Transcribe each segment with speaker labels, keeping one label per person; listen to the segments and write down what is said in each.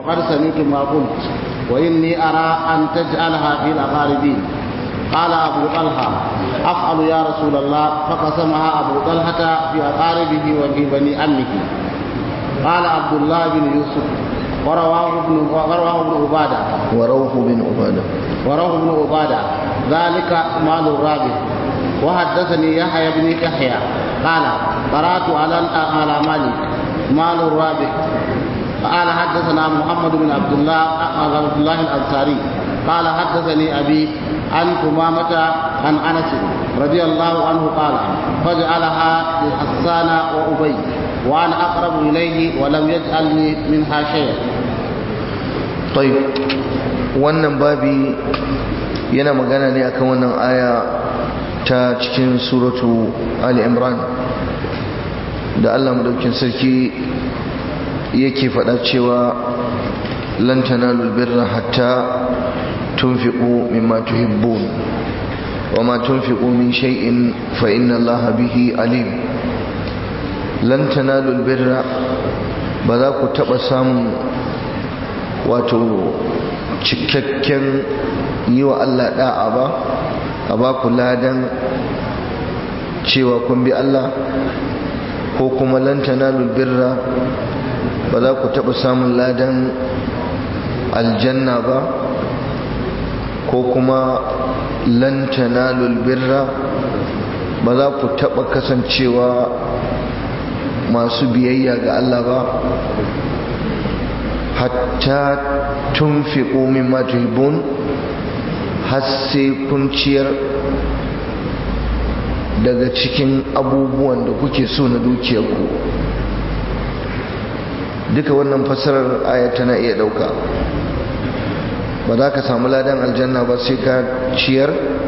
Speaker 1: وقد سمعت ما قلت وإني أرى أن تجعلها في الأقاربين. قال أبو طلحة أفعل يا رسول الله. فقسمها أبو طلحة في أقاربه وفي بني عمه. قال عبد الله بن يوسف ورواه ابن عبادة ذلك مال الرابع. وحدثني يحيى بن يحيى قال قرأت على مالك مال الرابع. قال حدثنا محمد بن عبد الله الأنصاري قال حدثني أبي عن ثمامة عن أنس رضي الله عنه قال فجعلها لحسان وأبي وأنا أقرب إليه ولم يجعلني منها شيء.
Speaker 2: طيب wannan babi yana magana ne akan wannan aya ta cikin suratu Ali Imran da Allah madaukin sarki yake faɗa cewa lan tanalul birra hatta tunfiqu mimma tuhibbun wama tunfiqu min shay'in fa inna Allaha bihi alim. Lan tanalul birra, ba za ku taɓa samun wato cikakken yi wa Allah da'a ba, a ba ku ladan cewa kun bi Allah, ko kuma lan tanalul birra, ba za ku taɓa samun ladan aljanna ba, ko kuma lan tanalul birra, ba za ku taɓa kasancewa masu biyayya ga Allah ba hatta tunfiqu mimma tuhibbun, har sai kun ciyar daga cikin abubuwan da kuke so na dukiyarku. Duka wannan fassarar aya tana iya dauka. Ba za ka samu ladan aljanna ba sai ka ciyar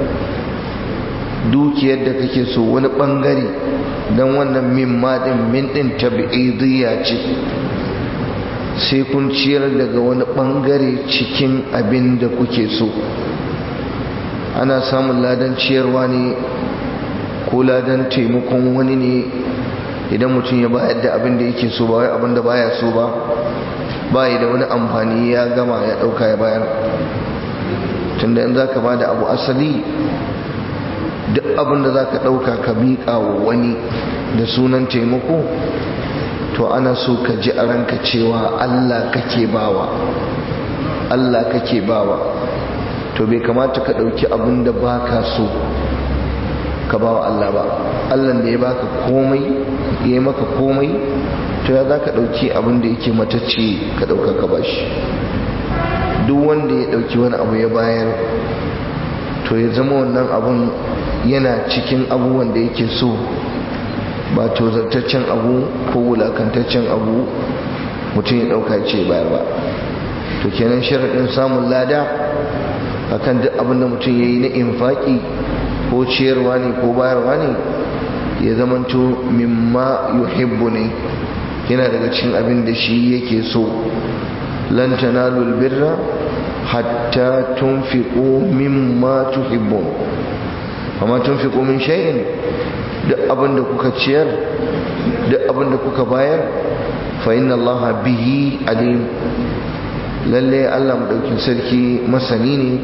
Speaker 2: dukiyar da kake so wani bangare, don wannan mimma din min din tab'idiyya ce. Sai kun ciyar daga wani bangare cikin abin da kuke so. Ana samun ladan ciyarwa ne ko ladan taimakon wani ne idan mutum ya bayar da abin da yake so ba wai abin da baya so ba, bai da wani amfani ya gama ya dauka ya bayar. Tunda in zaka bada abu asali, duk abin da zaka dauka ka miƙa wa wani da sunan taimako, to ana so ka ji a ranka cewa Allah kake bawa, Allah kake bawa. To bai kamata ka dauki abin da baka so ka bawa Allah ba. Allah da ya baka komai, ya yi maka komai, to ya za ka dauki abin da yake matacce ka dauka ka bashi. Duk wanda ya dauki wani abu ya bayar, to ya zama wannan abun yana cikin abubuwan da yake so, ba tozartaccen abu ko wulakantaccen abu mutum ya dauka ce bayar ba. To kenan sharaɗin samun lada akan duk abin da mutum ya yi na infaki ko ciyarwa ne ko bayarwa ne, ya zamanto mimma yuhibbu ne, yana daga cikin abin da shi yake so. Lan tanalul birra hatta tunfiqu mimma tuhibbun, amma tunfiqu min shay'in, duk abin da kuka ciyar, duk abin da kuka bayar, fa inna Allaha bihi alim, lalle Allah madaukin sarki masani ne,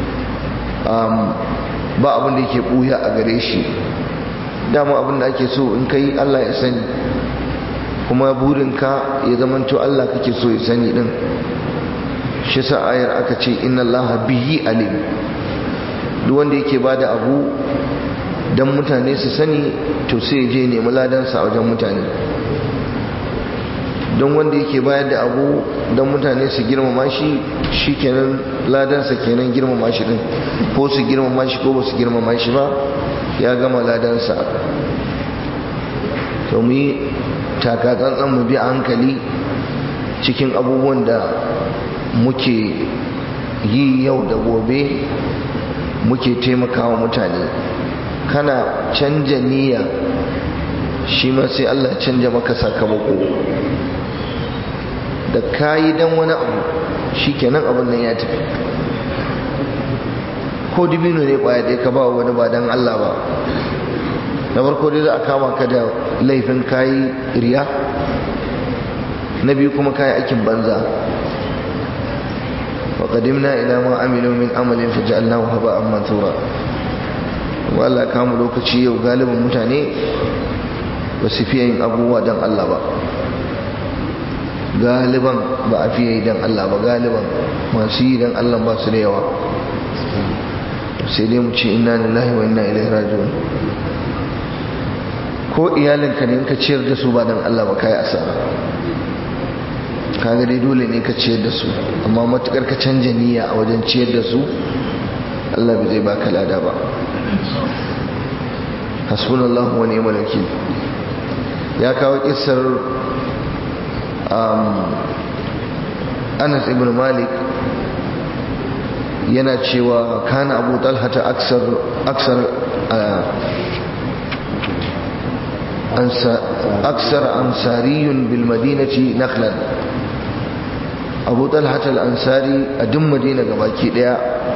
Speaker 2: ba abin da yake buya a gare shi. Dama abin da ake so in kai Allah ya sani, kuma burinka ya zamanto Allah kake so ya sani din. Shi sa ayar aka ce inna Allaha bihi alim. Duk wanda yake bada abu dan mutane su sani, to sai je nemi ladansa a wajen mutane. Don wanda yake bayar da abu dan mutane su girmama shi, shikenan ladansa kenan girmama shi din, ko su girmama shi ko ba su girmama shi ba, ya gama ladansa. To mu yi taka tsantsan, mu bi a hankali cikin abubuwan da muke yi yau da gobe, muke taimakawa mutane. Kana canja niyya, shi ma sai Allah canja maka sakamako. Da kayi dan wani abu, shikenan abin nan ya tafi. Ko dibino ne kwaya dai ka ba wani ba dan Allah ba, na farko dai za a kama ka da laifin kayi riya, na biyu kuma kayi aikin banza. wa qadimna ila ma amilu min amalin faj'alnahu haba'an mansura. wala kamu lokaci yau galibin mutane ba su fiye yin abubuwa don Allah ba, galiban ba a fiye yi don Allah ba, galiban masu yi don Allah ba su da yawa. sai dai mu ce inna lillahi wa inna ilaihi raji'un. ko iyalinka ne in ka ciyar da su ba don Allah ba kai asara, kaga dai dole ne ka ciyar da su, amma matukar ka canja niyya a wajen ciyar da su Allah bai zai baka lada ba. hasbunallahu wa ni'mal wakil. ya kawo kissar Anas ibn Malik yana cewa kana Abu Talha ta aksar ansariyun bil madinati nakhlan. Abu Talha al-Ansari a duk Madina gabaki daya,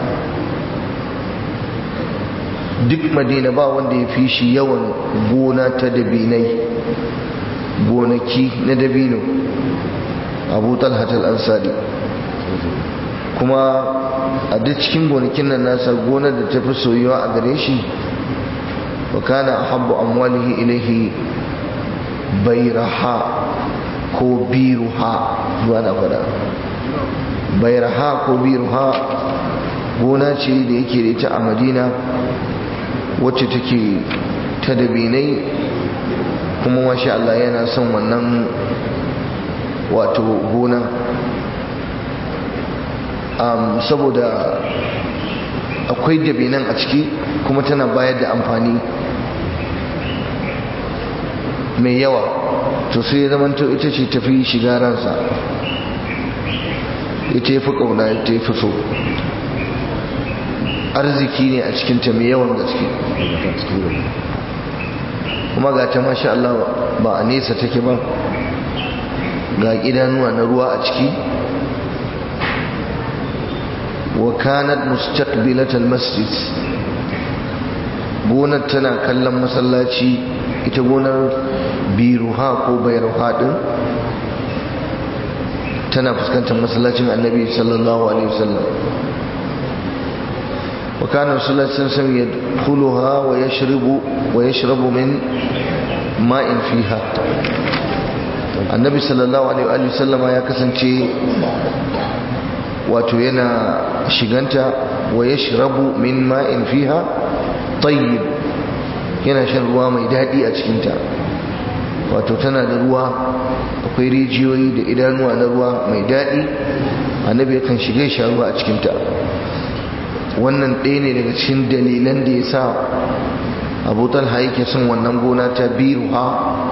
Speaker 2: duk Madina ba wanda ya fi shi yawan gona ta dabinai, gonaki na dabino, Abu Talha al-Ansari. kuma a duk cikin gonakin nan nasa gonar da ta fi soyuwa a gare shi, wa kana ahabbu amwalihi ilayhi bayraha ko biruha, zuwa na fada bayraha ko biruha gona ce da yake da ita a Madina wacce take ta dabinai, kuma masha Allah yana son wannan wato gona saboda akwai dabinan a ciki kuma tana bayar da amfani mai yawa, to sai ya zama to ita ce tafi shiga ransa, ita ya fi ƙauna, ita ya fi so. arziki ne a cikinta mai yawan gaske, kuma ga ta masha Allah ba a nesa take ba, ga idanuwa na ruwa a ciki. wa kanat mustaqbilatal masjid, gonar tana kallon masallaci, ita gonar biruha ko bayruha din tana fuskantar masallacin Annabi sallallahu alaihi wasallam. wa kana sallallahu alaihi wasallam yadkhuluha wa yashrabu min ma'in fiha. Annabi sallallahu alaihi wasallam ya kasance wato yana shiganta, wa yashrabu min ma'in fiha tayyib, yana shan ruwa mai dadi a cikinta, wato tana da ruwa, akwai rijiyoyi da idanuwa na ruwa mai dadi. Annabi yakan shige sha ruwa a cikinta. wannan ɗaya ne daga cikin dalilan da yasa Abu Talha yake son wannan gona ta biruha,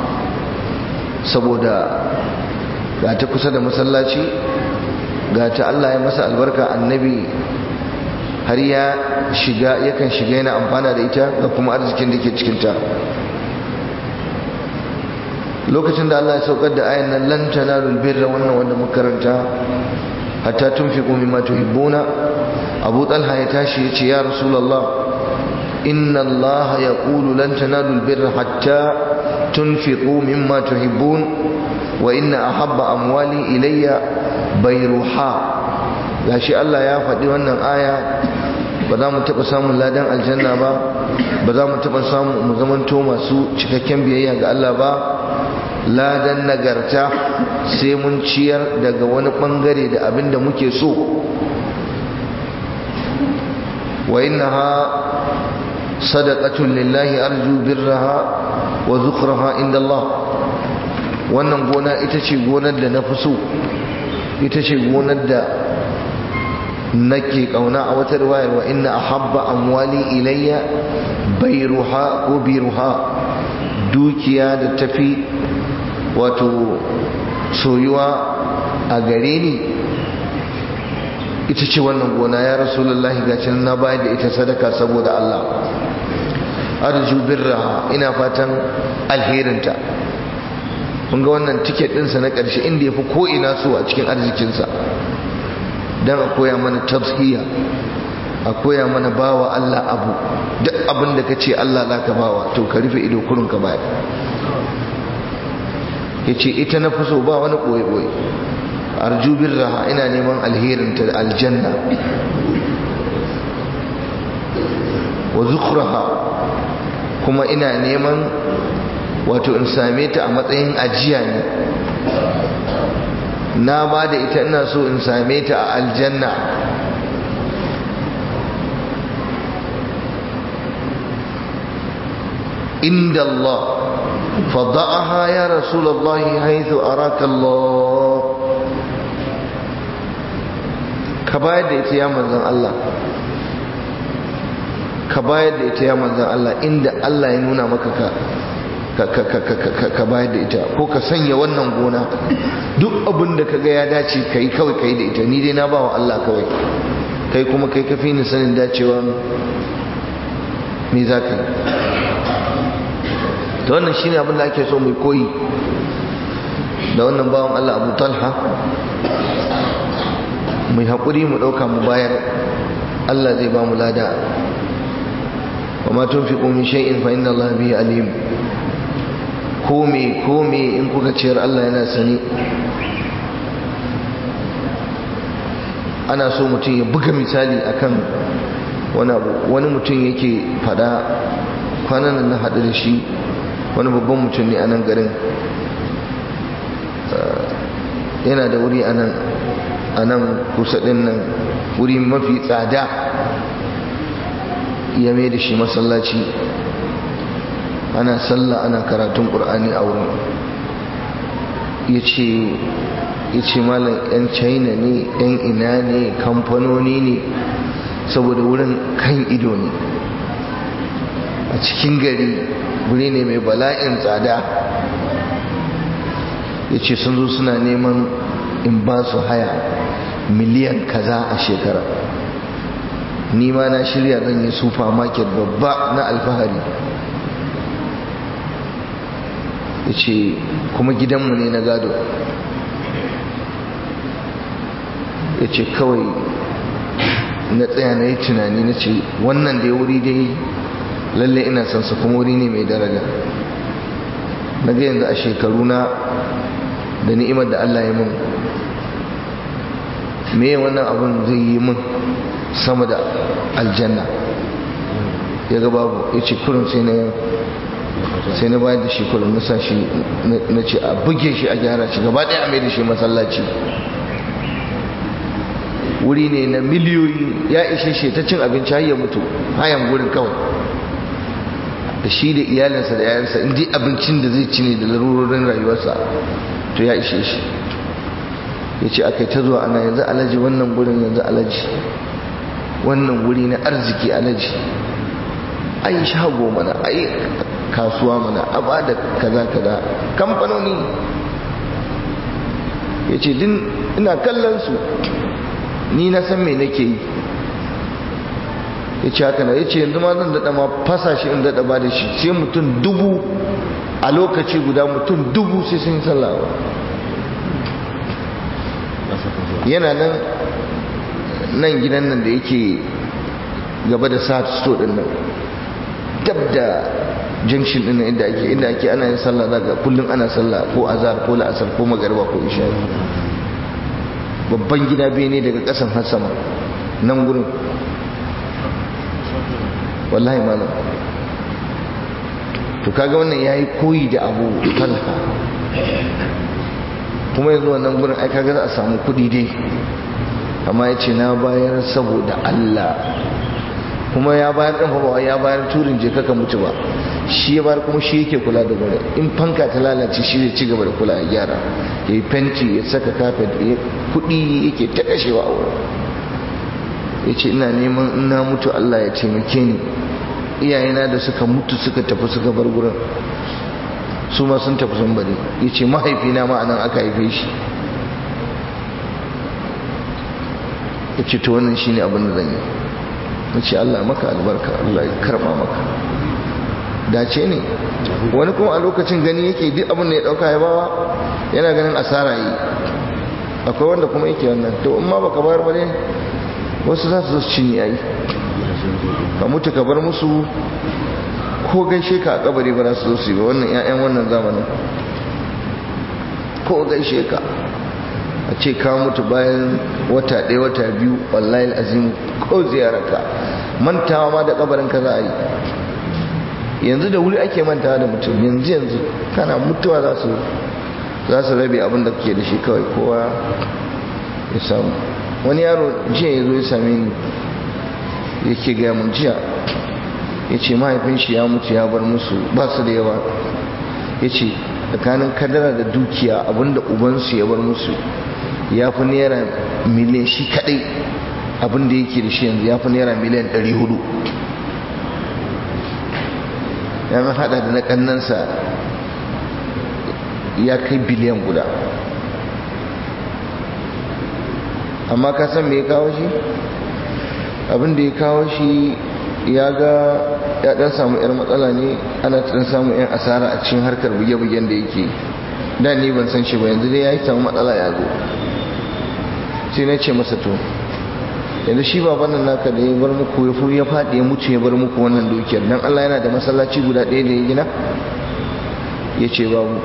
Speaker 2: saboda ga ta kusa da masallaci, ga ta Allah ya masa albarka, Annabi har ya shiga, yakan shiga yana amfana da ita, ga kuma arzikin da ke cikinta. lokacin da Allah ya saukar da ayan nan lan tanalul birra, wannan wanda muka karanta, hatta tunfiqu mimma tuhibbuna, Abu Talha ya tashi ya ce ya Rasulullah, inna Allah yaqulu lan tanalul birra hatta tunfiqu mimma tuhibbun wa inna ahabba amwali ilayya bayruha. gashi Allah ya faɗi wannan aya, ba za mu taɓa samun ladan aljanna ba, ba za mu taɓa samu mu zamanto masu cikakken biyayya ga Allah ba, ladan nagarta, sai mun ciyar daga wani ɓangare da abin da muke so. wa innaha sadaqatun lillahi arju birraha wa zukhraha inda Allah. wannan gona ita ce gonar da na fi so, ita ce gonar da nake kauna. a wata riwayar wa inna ahabba amwali ilayya bayruha ko biruha, dukiya da tafi wato soyuwa a gare ni ita ce wannan gona ya Rasulullahi, gashi na bayar da ita sadaka saboda Allah. arju birraha, ina fatan alherinta. kun ga wannan tiket ɗinsa na ƙarshe inda ya fi ko'ina so a cikin arzikinsa, don a koya mana tafsiya, a koya mana bawa Allah abu. duk abin da ka ce Allah za ka bawa, to ka rufe ido kurun ka baya. ya ce ita na fi so, ba wani ɓoye-ɓoye. arju birraha ina neman alherinta da aljanna wa zukhraha kuma ina neman wato in same ta a matsayin ajiya ne na ba da ita ina so in same ta a aljanna inda Allah fada'aha ya rasulullahi haythu araka Allah ka bayar da ita ya manzon Allah ka bayar da ita ya manzon Allah inda Allah ya nuna maka ka bayar da ita ko ka sanya wannan gona duk abin da kaga ya dace kai kawai kai da ita ni dai na bawa Allah kawai kai kuma kai kafi ni sanin dacewa me za ka yi to wannan shine abin da ake so mu koyi da wannan bawan Allah Abu Talha mu haƙuri mu ɗauka mu bayar Allah zai ba mu lada wa ma tunfiqu min shay'in fa inna Allah bihi alim kome in kuka ciyar Allah yana sani ana so mutum ya buga misali akan wani mutum yake fada kwanan nan na haɗu da shi wani babban mutum ne a nan garin yana da wuri a nan kusa ɗin nan wuri mafi tsada ya mai da shi masallaci ana sallah ana karatun ƙur'ani a wurin ya ce malam 'yan china ne 'yan ina ne kamfanoni ne saboda wurin kan ido ne a cikin gari wuri ne mai bala'in tsada ya ce sun zo suna neman in ba su haya miliyan kaza a shekara ni ma na shirya zan yi supermarket babba na alfahari ya ce kuma gidanmu ne na gado ya ce kawai na tsaya na yi tunani na ce wannan da ya wuri dai lalle ina son sa kuma wuri ne mai daraja na ga yanzu a shekaru na da ni'imar da Allah ya mun me wannan abun zai yi mun sama da aljanna ya ga babu ya ce kurin sai na bayar da shi kurin na sa shi na ce a buge shi a gyara shi gaba ɗaya a mai da shi masallaci wuri ne na miliyoyi ya ishe shi ta cin abinci har ya mutu hayan gurin kawai da shi da iyalinsa da yayansa in dai abincin da zai ci ne da larurorin rayuwarsa to ya ishe shi ya ce aka yi ta zuwa ana yanzu alaji wannan gurin yanzu alaji wannan wuri na arziki alaji ai shago mana ai kasuwa mana a ba da kaza kaza kamfanoni ya ce din ina kallon su ni na san me nake yi ya ce haka na ya ce yanzu ma zan daɗa ma fasa shi in daɗa ba da shi sai mutum 1000 a lokaci guda mutum 1000 sai sun yi sallawa yana nan gidan nan da yake gaba da sa'ad store din nan dab da junction din inda ake ana yin sallah daga kullum ana sallah ko azhar ko la'asar ko magariba ko isha babban gida bene daga kasan har sama nan gurin wallahi malam to kaga wannan yayi koyi da Abu Talha kuma yanzu wannan gurin ai kaga za a samu kudi dai amma yace na bayar saboda Allah kuma ya bayar din ba ya bayar turin je kaka mutu ba shi ya bayar kuma shi yake kula da gurin in fanka ta lalace shi zai ci gaba da kula ya gyara yayi fenti ya saka carpet kudi yake ta kashewa a wurin yace ina neman in na mutu Allah ya taimake ni iyayena da suka mutu suka tafi suka bar gurin su ma sun tafi sun bari yace mahaifina ma anan aka haife shi yace to wannan shine abin da zan yi nace Allah maka albarka Allah ya karba maka dace ne wani kuma a lokacin gani yake duk abin da ya dauka ya bawa yana ganin asara yi akwai wanda kuma yake wannan to in ma baka bayar ba ne wasu za su zo su cinye yayi ka mutu ka bar musu ko gaishe ka a kabari ba za su zo su yi ba wannan 'ya'yan wannan zamanin ko gaishe ka a ce ka mutu bayan wata ɗaya wata biyu wallahi azimu ko ziyararka mantawa ma da kabarin ka za a yi. yanzu da wuri ake mantawa da mutum, yanzu kana mutuwa za su rabe abin da kake da shi kawai kowa ya samu. wani yaro jiya ya zo ya same ni yake gaya mun jiya, ya ce mahaifin shi ya mutu ya bar musu ba su da yawa, ya ce tsakanin kadara da dukiya abinda ubansu ya bar musu ya fi naira miliyan, shi kadai abinda yake da shi yanzu ya fi naira miliyan 400, ya hada da na kannansa ya kai biliyan guda. amma ka san me ya kawo shi? abinda ya kawo shi ya ga ya dan samu yar matsala ne, ana dan samu yan asara a cikin harkar buge-bugen da yake. da ni ban san shi ba, yanzu dai ya yi samu matsala ya zo. sai na ce masa to yanzu shi baban nan naka da ya bar muku ya faɗi ya mutu ya bar muku wannan dukiyar, dan Allah yana da masallaci guda ɗaya da ya gina? ya ce babu.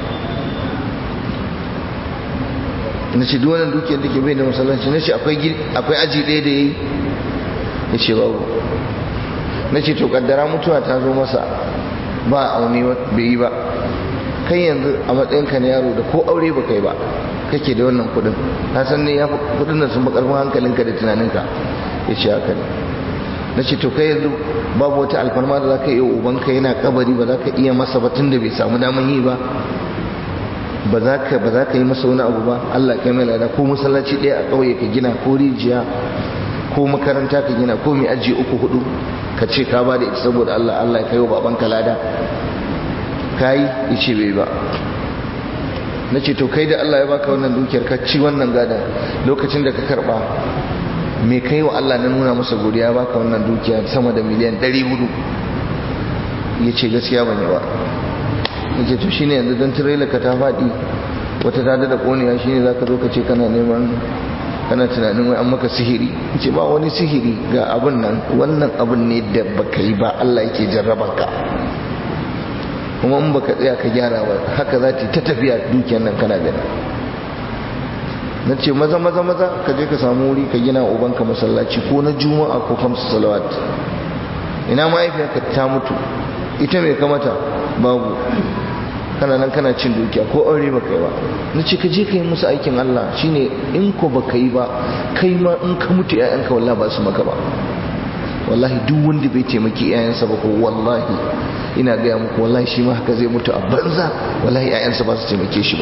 Speaker 2: na ce duk wannan dukiyar da ke bai da masallaci? na ce akwai aji ɗaya da ya yi? ya ce babu. na ce to kaddara mutuwa ta zo masa ba aune bai yi ba, kai yanzu a matsayinka na yaro da ko aure ba kai ba kake da wannan kudin, na san ne ya kudin nan sun ba karfin hankalinka da tunaninka. ya ce haka ne. na ce to kai yanzu babu wata alfarma da za ka iya ubanka yana kabari ba za ka iya masa ba tun da bai samu daman yi ba, ba za ka yi masa wani abu ba? Allah kai mai lada, ko masallaci ɗaya a ƙauye ka gina, ko rijiya, ko makaranta ka gina, ko mai aji 3-4 ka ce ka ba da ita saboda Allah, Allah ya kai wa babanka lada, ka yi? ya ce bai ba. na ce to kai da Allah ya baka wannan dukiyar ka ci wannan gada, lokacin da ka karba me kai wa Allah na nuna masa godiya baka wannan dukiya sama da miliyan 400? ya ce gaskiya ban yi ba. ya ce to shine yanzu don tirela ka ta faɗi wata ta da ƙoniya shine za ka zo ka ce kana tunanin wai an maka sihiri? ya ce ba wani sihiri, ga abin nan, wannan abin ne da baka yi ba Allah yake jarrabanka, kuma in baka tsaya ka gyara ba haka za ta tafiya dukiyar nan kana gani. na ce maza ka je ka samu wuri ka gina ubanka masallaci, ko na juma'a ko 5 salawat. ina mahaifiyarka ta mutu, ita mai kamata? babu. kana nan kana cin dukiya, ko aure baka yi ba. na ce ka je ka yi musu aikin Allah, shine in ko baka yi ba kai ma in ka mutu 'ya'yanka wallahi ba su maka ba. wallahi duk wanda bai taimaki 'ya'yansa ba ko wallahi ina gaya muku wallahi shi ma haka zai mutu a banza, wallahi 'ya'yansa ba su taimake shi ba.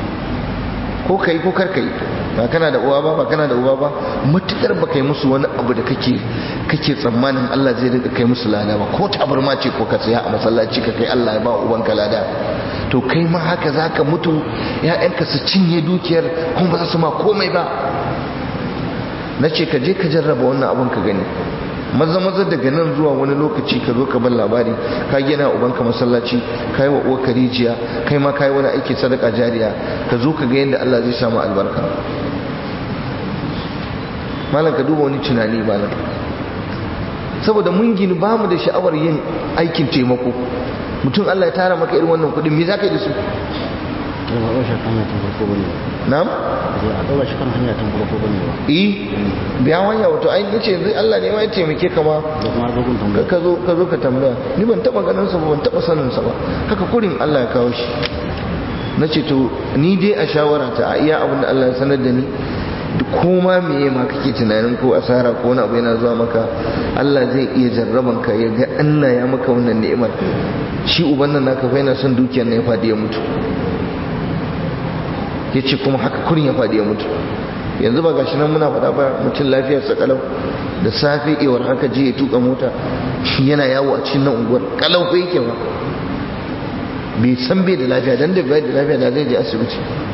Speaker 2: ko kai ko kar kai, ba kana da uwa ba kana da uba ba, matukar ba kai musu wani abu da kake tsammanin Allah zai rika kai musu lada ba, ko tabarma ce ko ka saya a masallaci ka kai Allah ya ba ubanka lada, to kai ma haka zaka mutu 'ya'yanka su cinye dukiyar kuma ba za su ma komai ba. nace ka je ka jarraba wannan abun ka gani, maza daga nan zuwa wani lokaci ka zo ka bar labari ka gina ubanka masallaci, ka yi wa uwarka rijiya, kai ma ka yi wani aiki sadaka jariya, ka zo ka ga yadda Allah zai samu albarka. malam ka duba wani tunani malam, saboda mun gini ba mu da sha'awar yin aikin taimako. mutum Allah ya tara maka irin wannan kudin, me za ka yi da su? na'am?
Speaker 1: a ɗaura shi kan hanya tun farko bane ba.
Speaker 2: biya wanya wato ai nace yanzu Allah ne ma ya taimake ka ma ka zo ka tambaya. ni ban taba ganin sa ba, ban taba sanin sa ba, haka kurin Allah ya kawo shi. nace to ni dai a shawara ta a iya abin da Allah ya sanar da ni, koma meye ma kake tunanin ko asara ko wani abu yana zuwa maka, Allah zai iya jarraban ka ya ga Allah ya maka wannan ni'imar. shi uban nan naka fa yana son dukiyar ne ya fadi ya mutu, ya ce kuma haka kurin ya faɗi ya mutu. yanzu ba gashi nan muna faɗa ba, mutum lafiyarsa kalau, da safe iwar haka je ya tuka mota yana yawo a cikin nan unguwar kalau ko yake ba, bai san bai da lafiya, dan da bai da lafiya da zai je asibiti.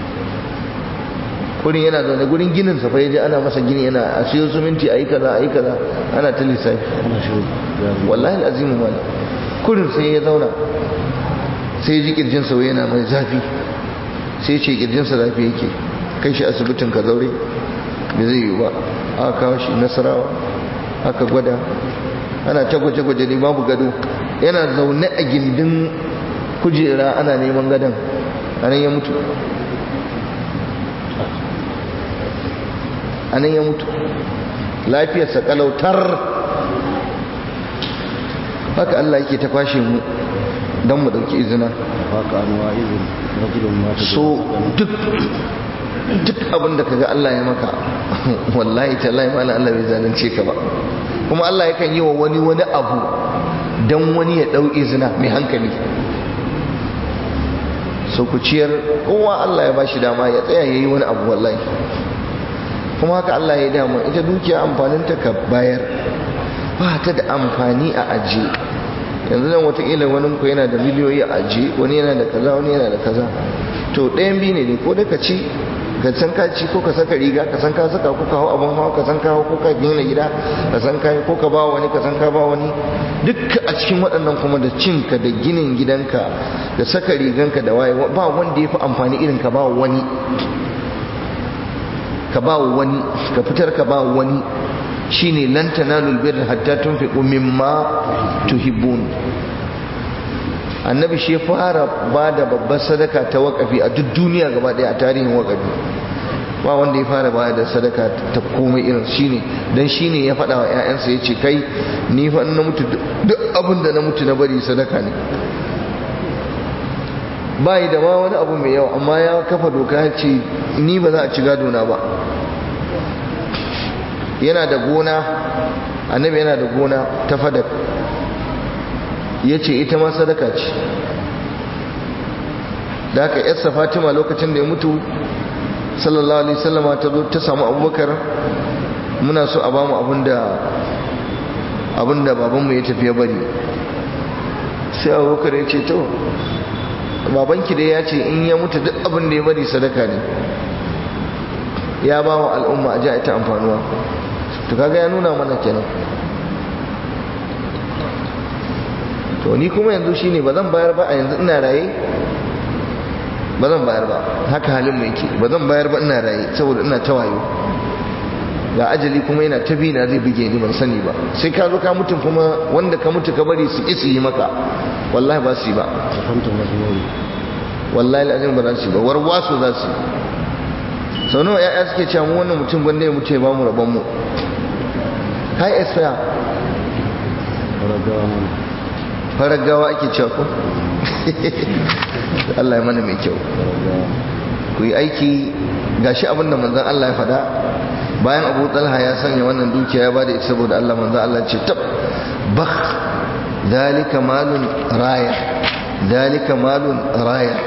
Speaker 2: kurin yana zaune gurin ginin sa fa yaje ana masa gini, yana a siyo suminti ayi kaza ana ta lissafi. wallahi alazimu mal kurin sai ya zauna, sai ya ji kirjin sa yana mai zafi, sai ce kirjinsa zafi yake, kai shi asibitin ka zaure da zai yi ba. aka kawo shi Nasarawa aka gwada, ana ta gwaje-gwaje ne babu gado, yana zaune a gindin kujera ana neman gadon, a nan ya mutu. anan ya mutu lafiyarsa kalautar. haka Allah yake ta kwashe mu don mu dauki izina. So duk abin da kaga Allah ya maka wallahi tallahi ma Allah bai zalunce ka ba, kuma Allah yakan yi wa wani abu don wani ya dau izina mai hankali. so ku ciyar, kowa Allah ya bashi dama ya tsaya yayi wani abu wallahi, kuma haka Allah ya dama. ita dukiya amfaninta ka bayar, ba ta da amfani a ajiye. yanzu nan watakila wani ku yana da miliyoyi a ajiye, wani yana da kaza, wani yana da kaza. to ɗayan biyu ne ko da ka ci ka san ka ci, ko ka saka riga ka san ka saka, ko ka hau abin hawa ka san ka hau, ko ka gina gida ka san ka yi, ko ka ba wani ka san ka ba wani. duk a cikin waɗannan kuma da cinka da ginin gidanka da saka riganka da waye, ba wanda ya fi amfani irin ka ba wani, ka ba wani, ka fitar ka ba wani. shine lan tanalul birra hatta tunfiqu mimma tuhibbun. annabi shi ya fara ba da babbar sadaka ta waƙafi a duk duniya gaba ɗaya a tarihin waƙafi. ba wanda ya fara ba da sadaka ta komai irin shine, dan shine ya faɗa wa ƴaƴansa ya ce kai ni fa na mutu duk abin da na mutu na bari sadaka ne. bai da ma wani abu mai yawa, amma ya kafa doka ya ce ni ba za a ci gado na ba. yana da gona, annabi yana da gona ta fadak, ya ce ita ma sadaka ce. da haka yarsa Fatima lokacin da ya mutu sallallahu alaihi wasallama ta zo ta samu Abubakar, muna so a bamu abinda babanmu ya tafi ya bari. sai Abubakar ya ce to babanki dai ya ce in ya mutu duk abin da ya bari sadaka ne, ya ba wa al'umma a ji ita amfanuwa. to kaga ya nuna mana kenan. to ni kuma yanzu shine ba zan bayar ba a yanzu ina raye, ba zan bayar ba, haka halin mai yake, ba zan bayar ba ina raye saboda ina ta wayo. ga ajali kuma yana ta bi na zai buge ni ban sani ba, sai ka zo ka mutum kuma wanda ka mutu ka bari su isi yi maka, wallahi ba su yi ba, wallahi alazim ba za su yi ba, warwaso za su yi. sau nawa ya'ya suke cewa mu wannan mutum gwanda ya mutu ya ba mu rabon mu. kai espaya farar gawa ake cewa ko Allah ya mana mai kyau. ku yi aiki, gashi abinda manzon Allah ya faɗa bayan Abu Talha ya sanya wannan dukiya ya bada ita saboda Allah. manzon Allah ce tab bakh dalika malun raya, dalika malun raya.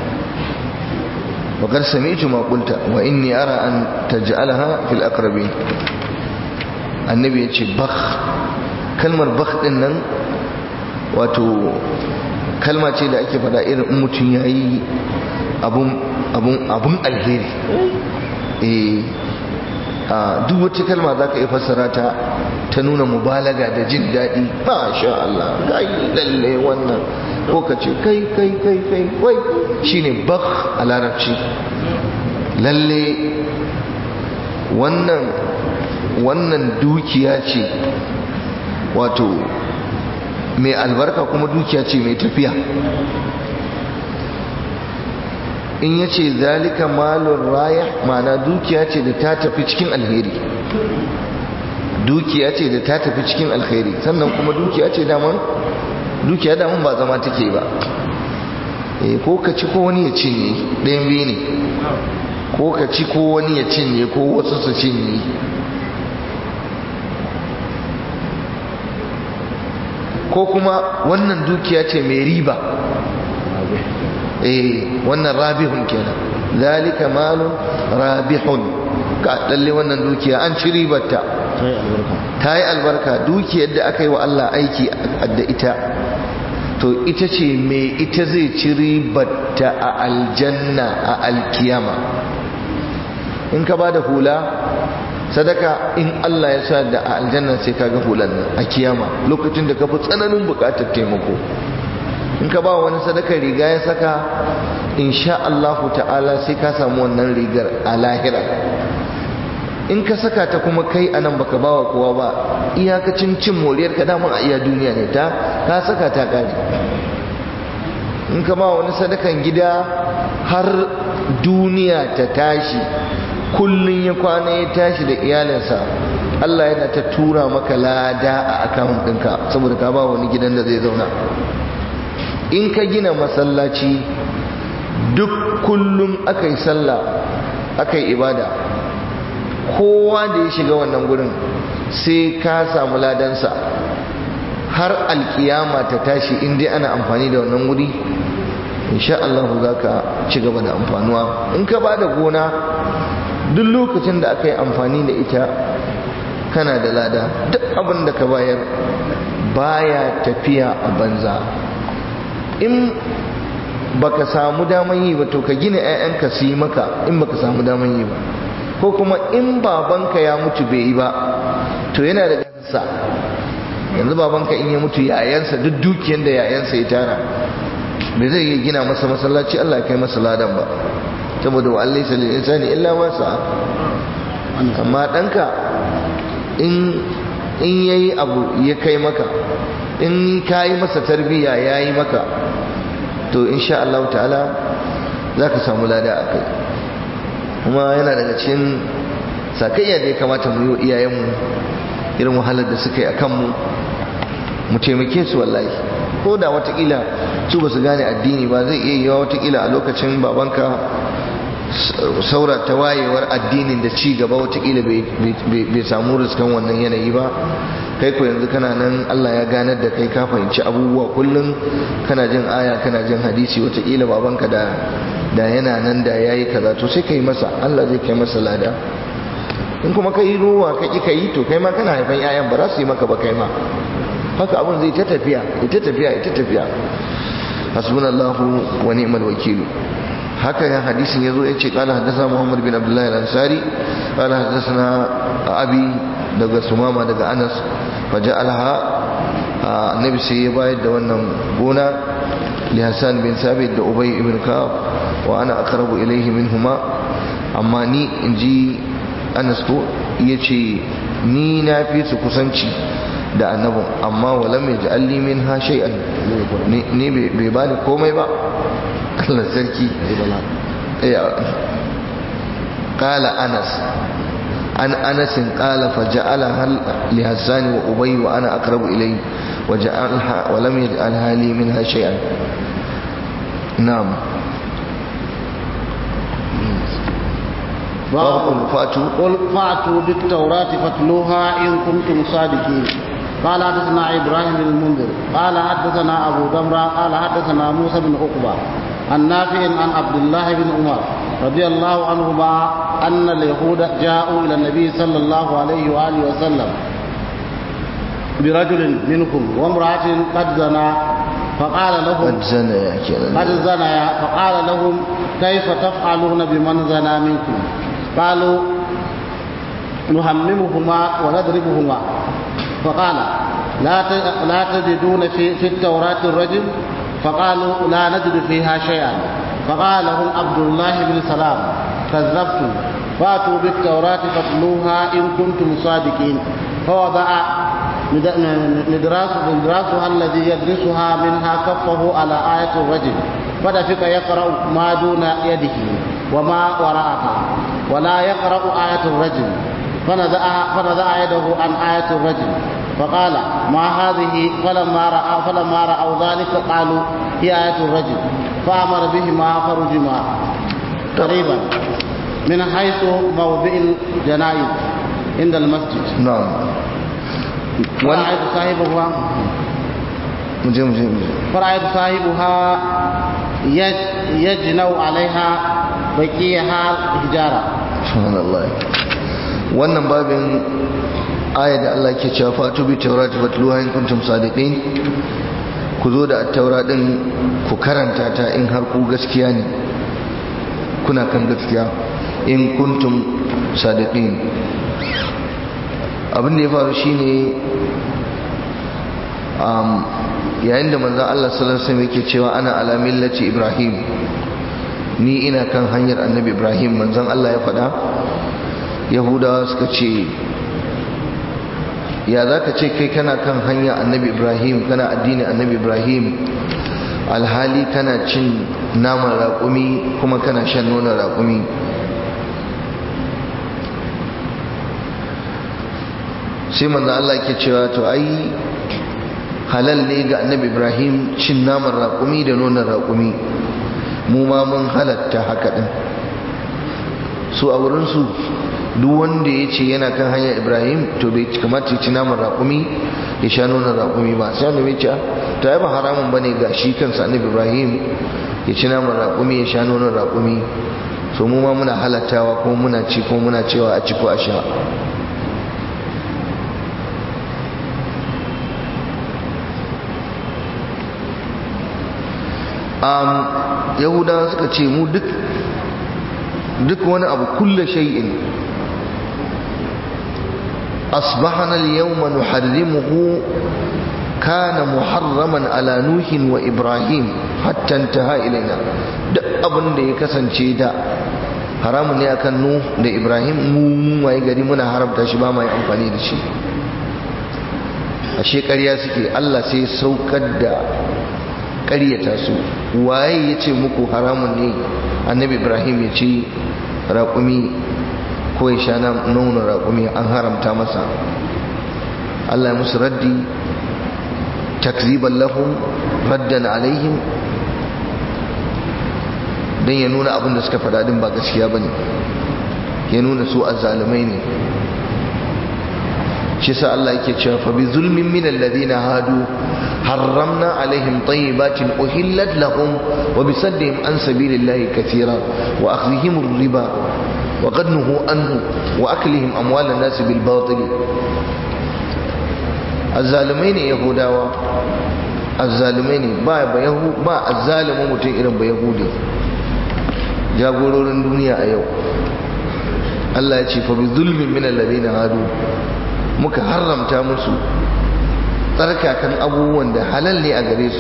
Speaker 2: wa qad sami'tu ma qulta wa inni ara an taj'alaha fil aqrabin. annabi ya ce bakh, kalmar bakh din nan wato kalma ce da ake fada irin mutum ya yi abun alheri. duk wata kalma za ka yi fassara ta nuna mubalaga da jin daɗi. masha Allah, kai lalle wannan, ko ka ce kai wai shine bakh a larabci. lalle wannan dukiya ce wato mai albarka, kuma dukiya ce mai tafiya. in ya ce zalika malun raya, mana dukiya ce da ta tafi cikin alheri, dukiya ce da ta tafi cikin alheri. sannan kuma dukiya daman ba zama take ba. ko ka ci ko wani ya cinye, ɗayan biyu ne, ko ka ci ko wani ya cinye, ko wasu su cinye. ko kuma wannan dukiya ce mai riba. wannan rabihun kenan, zalika malun rabihun. ka lalle wannan dukiya an ci ribarta, ta yi albarka. dukiyar da aka yi wa Allah aiki da ita, to ita ce mai ita zai ci ribarta a aljanna a alkiyama. in ka ba da hula sadaka, in Allah ya sa da a aljanna sai kaga hulan nan a kiyama, lokacin da ka fi tsananin bukatar taimako. in ka ba wani sadaka riga ya saka, insha Allah ta'ala sai ka samu wannan rigar a lahira. in ka saka ta kuma kai anan baka bawa kowa ba, iyakacin cin moriyar ka damun a iya duniya ne, ka saka ta kare. in ka ba wani sadakan gida har duniya ta tashi kullun ya kwana ya tashi da iyalinsa, Allah yana ta tura maka lada a akawun ɗinka saboda ka ba wani gidan da zai zauna. In ka gina masallaci duk kullum aka yi sallah aka yi ibada, kowa da ya shiga wannan gurin sai ka samu ladansa har alkiyama ta tashi. In dai ana amfani da wannan wuri, insha Allah za ka ci gaba da amfanuwa. In ka ba da gona duk lokacin da aka yi amfani da ita kana da lada. Duk abin da ka bayar baya tafiya a banza. In baka samu daman yi ba to ka gina 'ya'yanka su yi maka, in baka samu daman yi ba. Ko kuma in babanka ya mutu bai yi ba to yana da gansa. Yanzu babanka in ya mutu yayansa, duk dukiyar da yayansa ya tara, bai zai iya gina masa masallaci Allah ya kai masa ladan ba, saboda wa Allah lil insani illa ma sa'a. Amma danka in yayi abu ya kai maka, in kai masa tarbiyya yayi maka, to insha Allah ta'ala zaka samu lada akai. Kuma yana daga cikin sakayya da ya kamata mu yi wa iyayenmu, irin wahalar da suka yi a kanmu, mu taimake su wallahi. Ko da watakila su ba su gane addini ba, zai iya yiwa watakila a lokacin babanka saura ta wayewar addinin da ci gaba, watakila bai samu riskan wannan yanayi ba. Kai ko yanzu kana nan Allah ya ganar da kai, ka fahimci abubuwa, kullum kana jin aya kana jin hadisi. Watakila babanka da yana nan da yayi kaza, to sai kai masa, Allah zai kai masa lada. In kuma kai ruwa ka ki kai, to kai ma kana haifan 'ya'yan ba za su yi maka ba kai ma. Haka abin zai ta tafiya ita tafiya. Hasbunallahu wa ni'mal wakil. haka ya hadisin yazo yace qala hadathana Muhammad bin Abdullah al-Ansari qala hadathana abi daga Sumama daga Anas faja'alha annabi sai ya bayar da wannan gona li Hassan bin Sabit da Ubay ibn Ka'ab wa ana aqrabu ilayhi minhuma, amma ni inji Anas ko yace ni na fi su kusanci da annabin, amma walam yaj'al li minha shay'an, ni bai bani komai ba. Allah sarki. Qala Anas an Anas qala faja'alaha li Hassan wa Ubay wa ana aqrabu ilayhi wa ja'alha wa lam yaj'alha li minha shay'an. Na'am.
Speaker 1: قل فأتوا بالتوراة فاتلوها إن كنتم صادقين. قال حدثنا إبراهيم بن المنذر قال حدثنا أبو دمرة قال حدثنا موسى بن عقبة عن نافع عن عبد الله بن عمر رضي الله عنهما أن اليهود جاءوا إلى النبي صلى الله عليه وآله وسلم برجل منكم وامرأة قد زنا فقال لهم فقال لهم كيف تفعلون بمن زنا منكم؟ قالوا نهممهما ونضربهما. فقال لا تجدون في التوراة الرجل؟ فقالوا لا نجد فيها شيئا. فقال لهم عبد الله بن سلام كذبتم، فاتوا بالتوراة فاتلوها إن كنتم صادقين. فوضع ندراسها الذي يدرسها منها كفه على آية الرجل، فدفق يقرأ ما دون يده وما وراءها ولا يقرأ آية الرجل، فنزع يده عن آية الرجل فقال ما هذه؟ فلما رأوا ذلك قالوا هي آية الرجل، فأمر بهما فرجما قريبا من حيث موضع الجنائز عند المسجد.
Speaker 2: نعم.
Speaker 1: فرأيت صاحبها يجنو عليها بقيها حجارة.
Speaker 2: سبحان الله. wannan babin ayat da Allah ke cewa fatu bi tawrat fatluha in kuntum sadiqin, ku zo da at-taura din ku karanta ta in har ku gaskiya ne, kuna kan gaskiya, in kuntum sadiqin. Abin da ya faru shine yayin da manzon Allah sallallahu alaihi wasallam yake cewa ana ala millati Ibrahim, ni ina kan hanyar annabi Ibrahim, manzon Allah ya faɗa. Yahudawa suka ce ya za ka ce kai kana kan hanya annabi Ibrahim, kana addini annabi Ibrahim, alhali kana cin naman raƙumi kuma kana shan nonon raƙumi. sai manzo Allah yake cewa to ai halal ne ga annabi Ibrahim cin naman raƙumi da nonon raƙumi, mu ma mun halatta haka din. su a wurinsu duk wanda ya ce yana kan hanyar Ibrahim to bai kamata ya ci naman raƙumi ya sha nonon raƙumi ba. sai annabi ya ce to ai ba haramun bane ga shi kansa annabi Ibrahim ya ci naman raƙumi ya sha nonon raƙumi, so mu ma muna halattawa ko muna ci ko muna cewa a ci ko a sha. Yahudawa suka ce mu duk wani abu kulle shay'in asbahana al-yawma nuharrimuhu kana muharraman ala nuhin wa ibrahim hatta intaha ilaina. duk abin da ya kasance da haramun ne akan nuh da ibrahim mu waye gari muna haramta shi ba mai amfani da shi. ashe ƙarya suke. Allah sai saukar da ƙaryata su. waye ya ce muku haramun ne annabi ibrahim ya ci raƙumi ko ya sha nonon raƙumi? an haramta masa. Allah ya musu raddi takziban lahum raddan alaihim, don ya nuna abin da suka faɗa din ba gaskiya bane, ya nuna su azzalumai ne. shi sa Allah yake cewa fa bi zulmin min alladhina hadu harramna alaihim tayyibatin uhillat lahum wa bi saddihim an sabilillahi katira wa akhdhihim ar-riba wa qad nuhu anhu wa aklihim amwal an-nas bil batil. azzalumai ne yahudawa, azzalumai ne. ba azzalimin mutum irin ba yahudi. jagororin duniya a yau Allah ya ce fa bi zulmin min alladhina hadu muka haramta musu tsarkakan abubuwan da halal ne a gare su.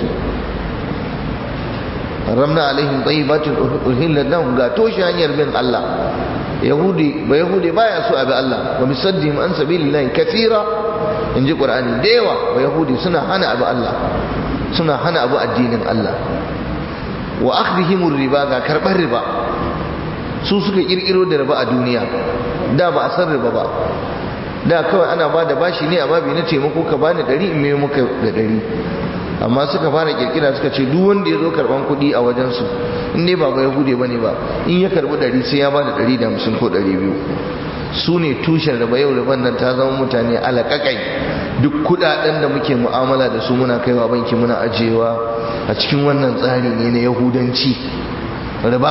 Speaker 2: haramna alaihim tayyibatin uhillat lahum, ga toshe hanyar bin Allah. yahudi baya so abi Allah. wa bisaddihim an sabilillahi kathira, inji qur'ani da yawa. wa yahudi suna hana abi Allah, suna hana abu addinin Allah. wa akhdhihim riba, ga karbar riba. su suka kirkiro da riba a duniya. da ba a san riba ba. da kawai ana ba da bashi ne a babi na taimako, ka bani 100 in mai muka da 100. amma suka fara kirkira suka ce duk wanda ya zo karban kuɗi a wajensu in dai ba yahude ba ne ba, in ya karbi 100 sai ya bada 150 ko 200. su ne tushen riba. yau riban nan ta zama mutane alaƙaƙai. duk kuɗaɗen da muke mu'amala da su muna kaiwa banki muna ajiyewa a cikin wannan tsari ne na yahudanci, riba.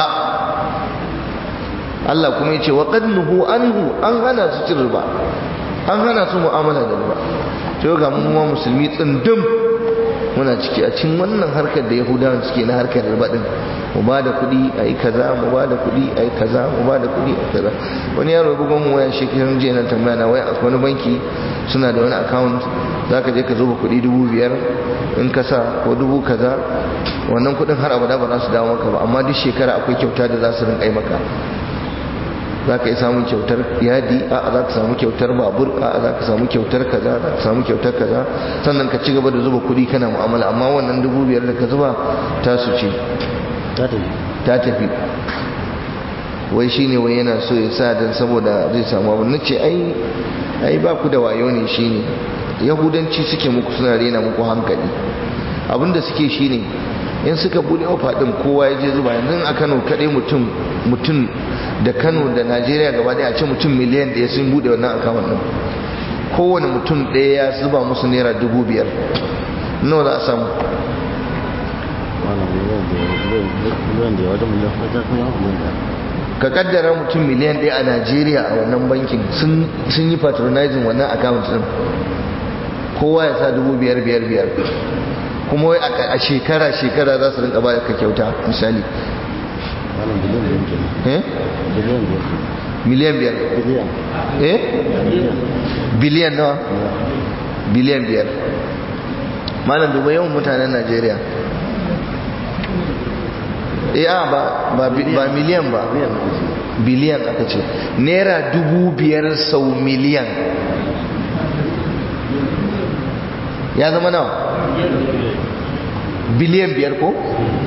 Speaker 2: Allah kuma ya ce wa qad nuhu anhu, an hana su cin riba, an hana su mu'amala da riba. to ga mu ma musulmi tsindin muna ciki a cikin wannan harkar da yahudawan suke na harkar riba din. mu ba da kuɗi a yi kaza, mu ba da kuɗi a yi kaza, mu ba da kuɗi a kaza. wani yaro ya bugon mu waya shekarun jiya na tambaya na waya akwai wani banki suna da wani account, za ka je ka zuba kuɗi 5,000 in ka sa ko 1000 kaza, wannan kuɗin har abada ba za su dawo maka ba, amma duk shekara akwai kyauta da za su rinƙa maka. za ka yi samun kyautar yadi, a za ka samu kyautar babur, a za ka samu kyautar kaza, za ka samu kyautar kaza, sannan ka ci gaba da zuba kuɗi kana mu'amala. amma wannan 5,000 da ka zuba ta su ce ta tafi. wai shi ne wai yana so ya sa don saboda zai samu abin. na ce ai ba ku da wayo ne. shi ne yahudanci suke muku, suna rena muku hankali. abinda suke shi ne in suka bude ofa din kowa ya je zuba. yanzu a Kano kadai mutum da Kano da Najeriya gaba daya a ce mutum miliyan 1 sun bude wannan account din. kowane mutum ɗaya ya zuba musu naira 5,000. nawa za a samu? ka kaddara mutum miliyan 1 a Najeriya a wannan bankin sun yi patronizing wannan account din. kowa ya sa 5,000 kuma wai a shekara za su rinka ba ka kyauta. misali miliyan 5 biliyan nawa? biliyan 5. malam duba yawan mutanen Najeriya. ba miliyan ba, biliyan aka ce. naira 5,000 sau miliyan ya zama nawa? biliyan 5 ko?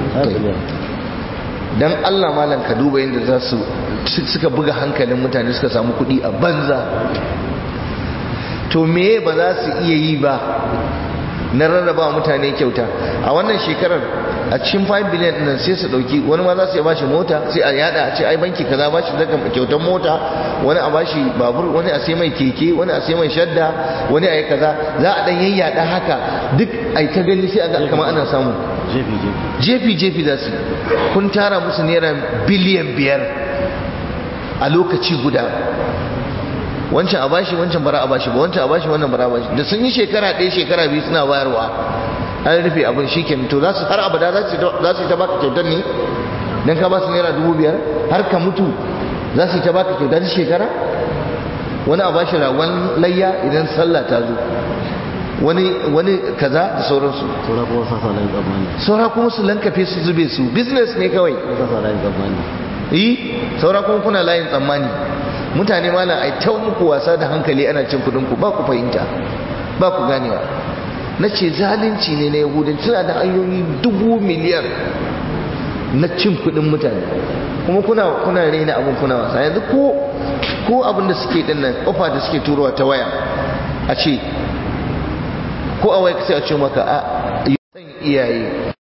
Speaker 2: don Allah malam ka duba yadda suka buga hankalin mutane suka samu kuɗi a banza. to meye ba za su iya yi ba na rarraba mutane kyauta a wannan shekarar a cikin 5 biliyan ɗin sai su ɗauki wani ma za su iya bashi mota sai a yada a ce ai banki kaza bashi daga kyautar mota wani a bashi babur wani a sai mai keke wani a sai mai shadda wani a yi kaza za a ɗan yayyada haka duk a ta gani sai a ga kamar ana samu jefi za su kun tara musu naira biliyan 5 a lokaci guda wancan a bashi wancan bara a bashi ba wancan a bashi wannan bara a bashi da sun yi shekara ɗaya shekara biyu suna bayarwa an rufe abin shi kenan to za su har abada za su yi ta baka kyautar ne dan ka ba su naira 5,000 har ka mutu za su yi ta baka kyautar shekara wani a bashi ragon layya idan sallah ta zo wani kaza da sauransu saura kuma su lankafe su zube su business ne kawai saura kuma kuna layin tsammani mutane malam ai ta muku wasa da hankali ana cin kudin ku ba ku fahimta ba ku ganewa na ce zalunci ne na yahudanci suna da hanyoyi 1,000 miliyan na cin kudin mutane kuma kuna raina abin kuna wasa yanzu ko abin da suke din nan ofa da suke turowa ta waya a ce ko a waya sai a ce maka a san iyaye